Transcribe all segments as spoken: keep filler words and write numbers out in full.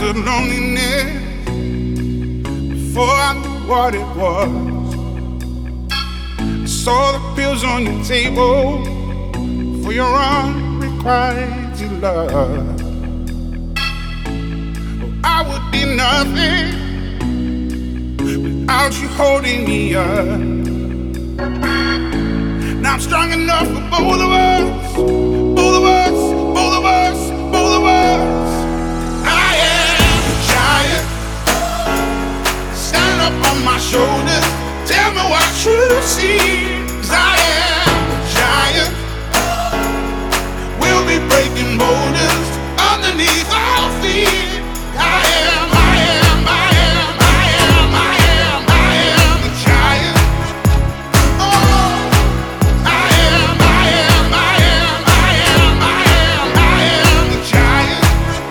understood loneliness before I knew what it was. I saw the pills on your table for your unrequited love. Oh, I would be nothing without you holding me up. Now I'm strong enough for both of us, both of us, both of us, both of us. I am a giant, stand up on my shoulders, tell me what you see. 'Cause I am a giant, we'll be breaking boulders underneath our feet. I am, I am, I am, I am, I am, I am a giant. Oh, I am, I am, I am, I am, I am, I am the giant.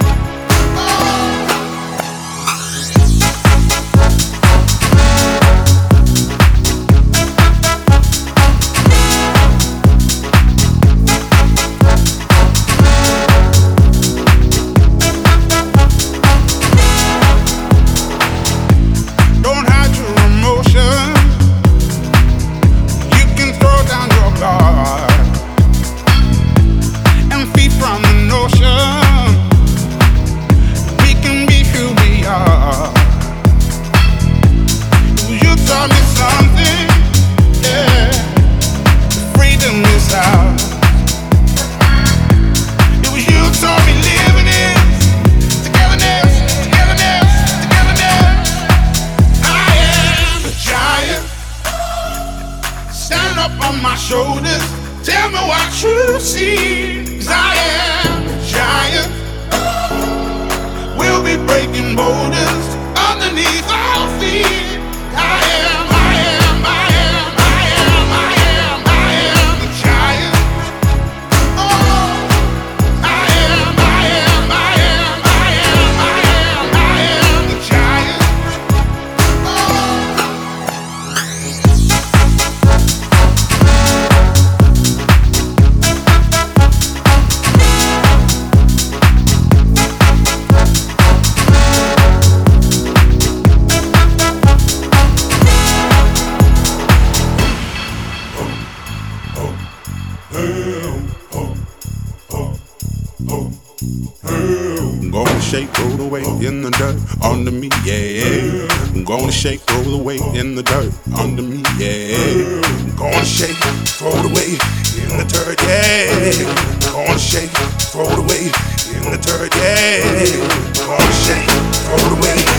Don't hide your emotion. You can throw down your guard and feed from the notion. We can be who we are. You taught me something, yeah. Freedom is ours. It was you taught me living is togetherness, togetherness, togetherness. I am a giant, stand up on my shoulders, tell me what you see. 'Cause I am a giant, we'll be breaking boulders underneath our feet. I am, I am, I am, I am, I am, I am the giant. Oh, I am, I am, I am, I am, I am, I am the giant. I'm gonna shake, roll away in the dirt under me, yeah. I'm gonna shake, roll away in the dirt under me, yeah. I'm gonna shake, throw it away in the dirt, yeah. I'm gonna shake, throw it away in the dirt, yeah. I'm gonna shake, throw it away.